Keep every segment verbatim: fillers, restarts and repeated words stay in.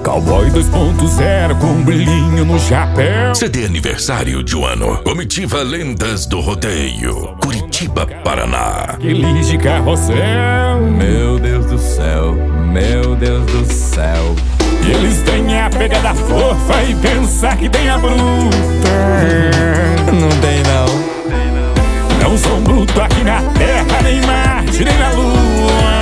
Cowboy dois ponto zero com um brilhinho no chapéu. C D aniversário de um ano. Comitiva Lendas do Rodeio, Curitiba, Paraná. Aqueles de carrossel. Meu Deus do céu, meu Deus do céu. Eles têm a pegada fofa e pensar que tem a bruta. Não tem não. Não são bruto aqui na Terra, nem Marte, nem na Lua.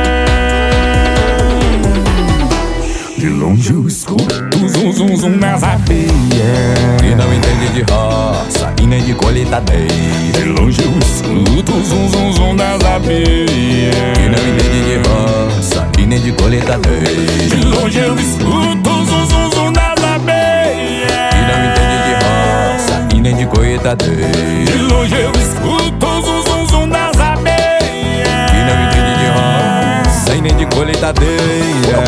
De longe eu escuto zum zum zum nas abelhas. Que não entende de roça e nem de colheitadeira. De longe eu escuto zum zum zum nas abelhas. Que não entende de roça e nem de colheitadeira. De longe eu escuto zum zum zum nas abelhas. Que não entende de roça e nem de colheitadeira. De longe eu escuto zum zum zum nas abelhas. Que não entende de roça e nem de colheitadeira.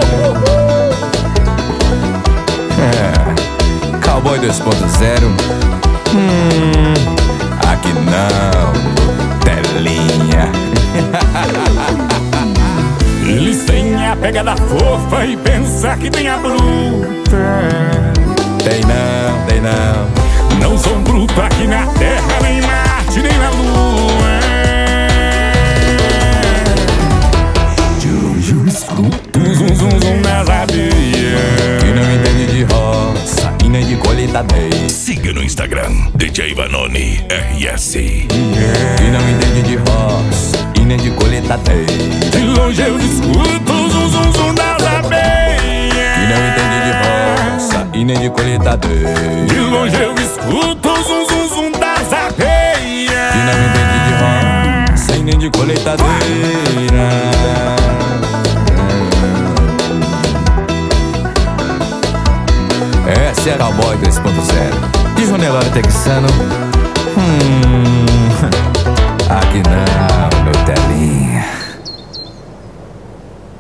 É, Cowboy dois ponto zero. Hum, aqui não, telinha. Eles têm a pegada fofa e pensar que tem a bruta. Tem não, tem não. Não são bruto aqui na Terra, nem Marte, nem na Lua. De longe eu escuto zum zum zum nas abelhas. Que não entende de roça e nem de colheitadeira. Siga no Instagram, D J Vanoni R S. Que não entende de roça e nem de colheitadeira. De longe eu escuto zum zum zum nas abelhas. Que não entende de roça e nem de colheitadeira. De longe eu escuto zum zum zum das abelhas. Que não entende de roça e nem de colheitadeira. Essa é a Cowboy dois ponto zero de Jonelório Texano. Hum, aqui não.